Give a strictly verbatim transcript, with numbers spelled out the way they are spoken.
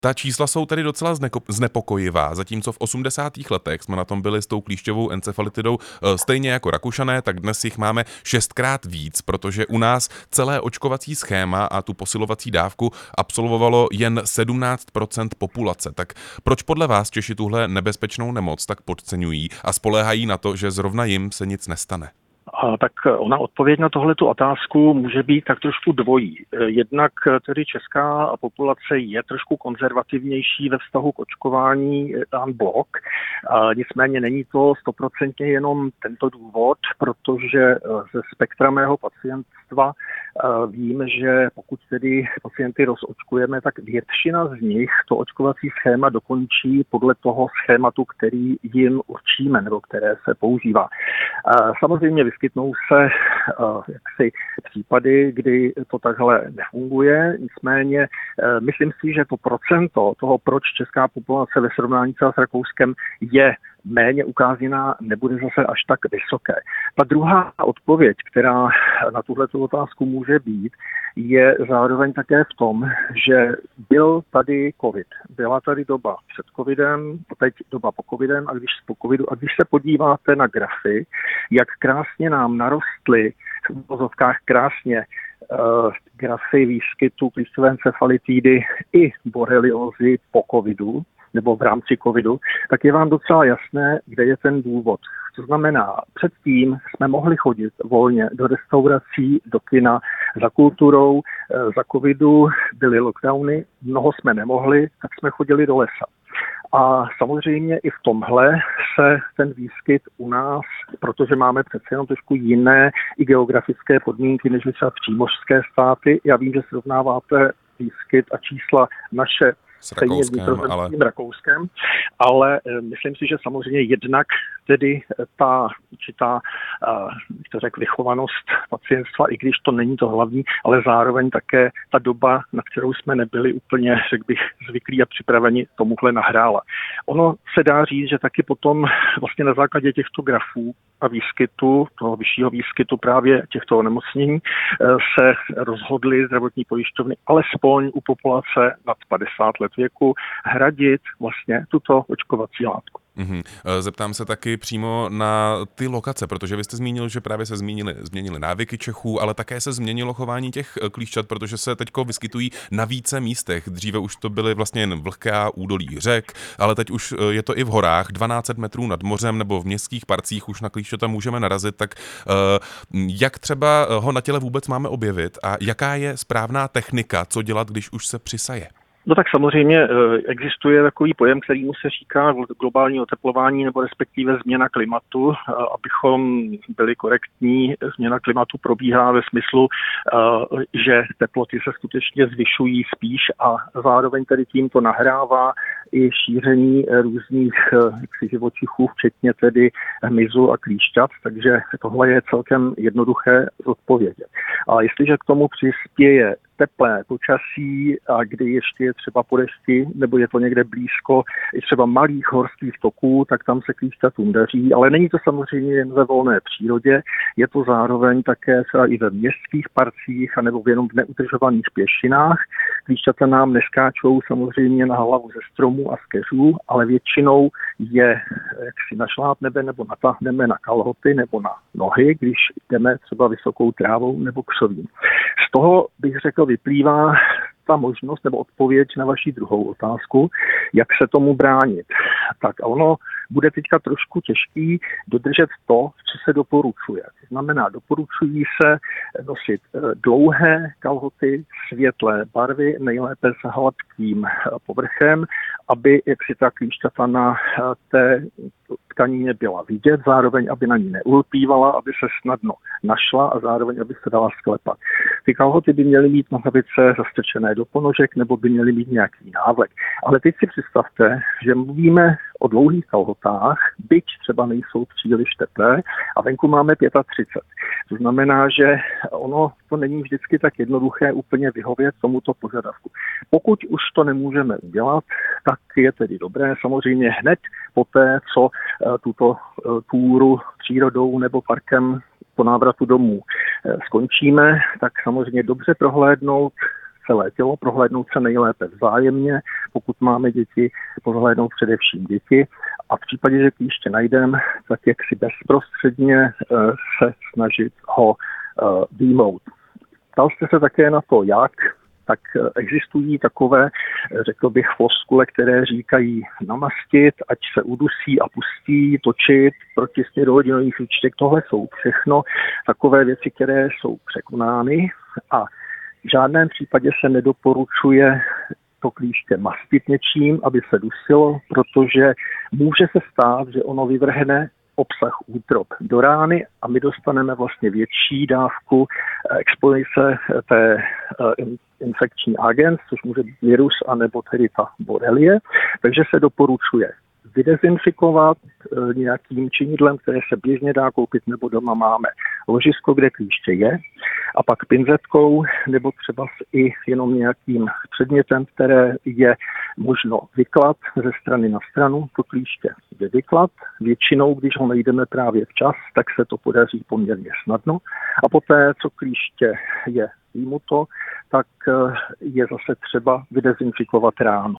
Ta čísla jsou tedy docela zneko- znepokojivá, zatímco v osmdesátých letech jsme na tom byli s tou klíšťovou encefalitidou stejně jako Rakušané, tak dnes jich máme šestkrát víc, protože u nás celé očkovací schéma a tu posilovací dávku absolvovalo jen sedmnáct procent populace. Tak proč podle vás Češi tuhle nebezpečnou nemoc tak podceňují a spoléhají na to, že zrovna jim se nic nestane? A tak ona odpověď na tuhletu otázku může být tak trošku dvojí. Jednak tedy česká populace je trošku konzervativnější ve vztahu k očkování en bloc. Nicméně není to stoprocentně jenom tento důvod, protože ze spektra mého pacientstva vím, že pokud tedy pacienty rozočkujeme, tak většina z nich to očkovací schéma dokončí podle toho schématu, který jim určíme nebo které se používá. Samozřejmě vyskytnou se jaksi případy, kdy to takhle nefunguje, nicméně myslím si, že to procento toho, proč česká populace ve srovnání s Rakouskem je méně ukázaná, nebude zase až tak vysoké. Ta druhá odpověď, která na tuhletu otázku může být, je zároveň také v tom, že byl tady covid. Byla tady doba před covidem, teď doba po covidem a když po covidu, a když se podíváte na grafy, jak krásně nám narostly v uvozovkách krásně uh, grafy výskytu klíšťové encefalitidy i boreliozy po covidu, nebo v rámci covidu, tak je vám docela jasné, kde je ten důvod. To znamená, předtím jsme mohli chodit volně do restaurací, do kina, za kulturou, za covidu byly lockdowny, mnoho jsme nemohli, tak jsme chodili do lesa. A samozřejmě i v tomhle se ten výskyt u nás, protože máme přece jenom trošku jiné i geografické podmínky, než třeba přímořské státy. Já vím, že srovnáváte výskyt a čísla naše s Rakouskem, ale... Rakouskem, ale myslím si, že samozřejmě jednak tedy ta určitá, bych to řekl, vychovanost pacientstva, i když to není to hlavní, ale zároveň také ta doba, na kterou jsme nebyli úplně, řekl bych, zvyklí a připraveni, tomuhle nahrála. Ono se dá říct, že taky potom vlastně na základě těchto grafů a výskytu, toho vyššího výskytu právě těchto onemocnění se rozhodly zdravotní pojišťovny alespoň u populace nad padesát let věku hradit vlastně tuto očkovací látku. Mm-hmm. Zeptám se taky přímo na ty lokace, protože vy jste zmínil, že právě se změnily, změnily návyky Čechů, ale také se změnilo chování těch klíšťat, protože se teďko vyskytují na více místech. Dříve už to byly vlastně jen vlhká údolí řek, ale teď už je to i v horách, dvanáct set metrů nad mořem nebo v městských parcích už na klíšťata můžeme narazit, tak jak třeba ho na těle vůbec máme objevit a jaká je správná technika, co dělat, když už se přisaje? No tak samozřejmě existuje takový pojem, kterýmu se říká globální oteplování nebo respektive změna klimatu. Abychom byli korektní, změna klimatu probíhá ve smyslu, že teploty se skutečně zvyšují spíš a zároveň tedy tím to nahrává i šíření různých živočichů, včetně tedy hmyzu a klíšťat, takže tohle je celkem jednoduché zodpovědět. A jestliže k tomu přispěje teplé počasí a kdy ještě je třeba po dešti, nebo je to někde blízko i třeba malých horských toků, tak tam se klíšťatům daří, ale není to samozřejmě jen ve volné přírodě, je to zároveň také třeba i ve městských parcích anebo jenom v neutržovaných pěšinách. Klíšťata nám neskáčou samozřejmě na hlavu ze stromů a z keřů, ale většinou je, jak si našlápneme nebo natáhneme na kalhoty nebo na nohy, když jdeme třeba vysokou trávou nebo křoví. Z toho bych řekl, vyplývá ta možnost nebo odpověď na vaši druhou otázku, jak se tomu bránit. Tak a ono bude teďka trošku těžký dodržet to, co se doporučuje. To znamená, doporučují se nosit dlouhé kalhoty světlé barvy, nejlépe s hladkým povrchem, aby jak si ta klíšťata na té tkanině byla vidět, zároveň, aby na ní neulpívala, aby se snadno našla a zároveň, aby se dala sklepat. Ty kalhoty by měly mít nohavice zastrčené do ponožek nebo by měly mít nějaký návlek. Ale teď si představte, že mluvíme o dlouhých kalhotách, byť třeba nejsou příliš teplé a venku máme třicet pět. To znamená, že ono to není vždycky tak jednoduché úplně vyhovět tomuto požadavku. Pokud už to nemůžeme udělat, tak je tedy dobré samozřejmě hned poté, co tuto túru přírodou nebo parkem po návratu domů skončíme, tak samozřejmě dobře prohlédnout celé tělo, prohlédnout se nejlépe vzájemně, pokud máme děti, prohlédnout především děti a v případě, že klíště najdeme, tak jak si bezprostředně se snažit ho vyjmout. Ptal jste se také na to, jak, tak existují takové, řekl bych, floskule, které říkají namastit, ať se udusí a pustí, točit, protisměr hodinových výčtek. Tohle jsou všechno takové věci, které jsou překonány a v žádném případě se nedoporučuje to klíště mastit něčím, aby se dusilo, protože může se stát, že ono vyvrhne obsah útrop do rány a my dostaneme vlastně větší dávku expozice té infekční agens, což může být virus anebo tedy ta borelie. Takže se doporučuje vydezinfikovat nějakým činidlem, které se běžně dá koupit, nebo doma máme ložisko, kde klíště je, a pak pinzetkou nebo třeba i jenom nějakým předmětem, které je možno vyklat ze strany na stranu, to klíště je vyklat. Většinou, když ho najdeme právě včas, tak se to podaří poměrně snadno. A poté, co klíště je vyjmuto, tak je zase třeba vydezinfikovat ránu.